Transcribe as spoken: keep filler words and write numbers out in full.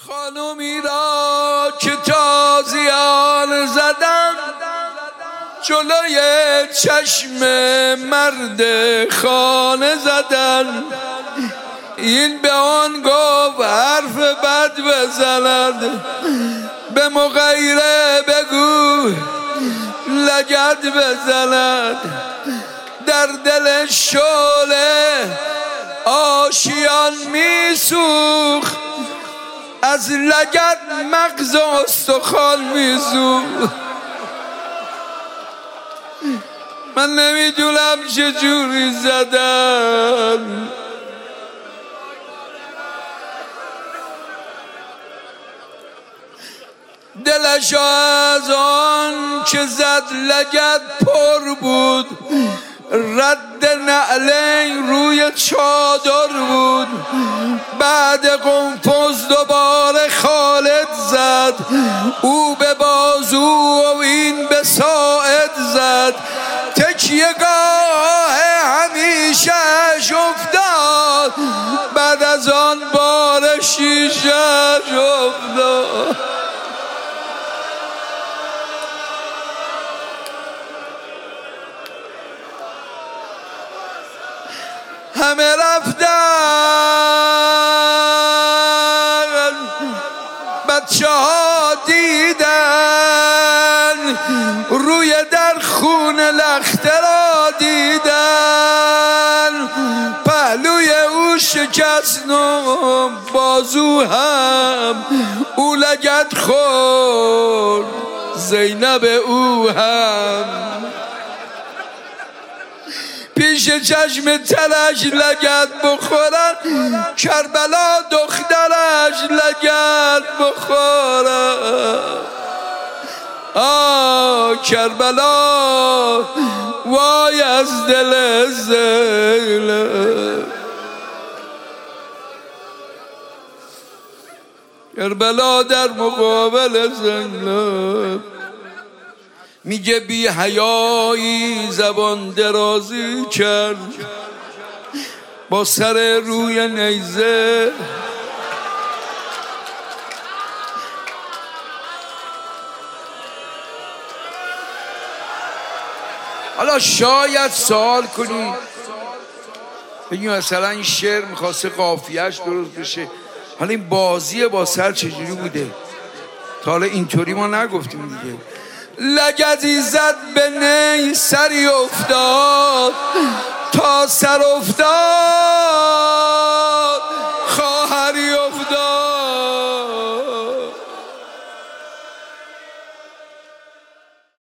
خانمی را که تازیان زدم جلوی چشم مرد خانه زدن، این به آن گفت حرف بد بزند، به مغیره بگو لگد بزند. در دل شعله آشیان میسوخت، از لگد مغز استخوان میسوخت. من نمیدونم چجوری زدن، دلش از آن که زد لگد پر بود، رد نعلین روی چادر بود. بعد قنفذ دوباره خالد زد، او به بازو و این به ساعد زد. تکیه گاه همیشهش افتاد، بعد از آن بار شیشهش افتاد. همه رفتن، بچه ها دیدن، روی در خون لخته را دیدن. پهلوی او شکست و بازو هم، او لگد خورد زینب او هم. پیش چشم تلش لگد بخورن، کربلا دخترش لگد بخورن. آه کربلا وای از دل زینب، کربلا در مقابل زینب. میگه بی حیایی زبان درازی کرد، با سر روی نیزه حالا شاید سوال کنی بگی مثلا این شعر میخواسته قافیهش درست بشه، حالا این بازی با سر چجوری بوده؟ تا حالا اینطوری ما نگفتیم دیگه. لگدی زد به نی سری افتاد، تا سر افتاد